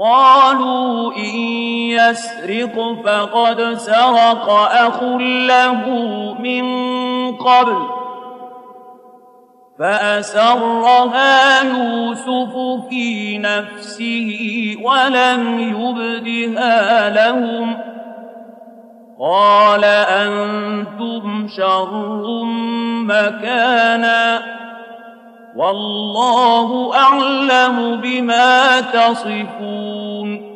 قالوا إن يسرق فقد سرق أخ له من قبل فأسرها يوسف في نفسه ولم يبدها لهم قال أنتم شر مكانا والله أعلم بما تصفون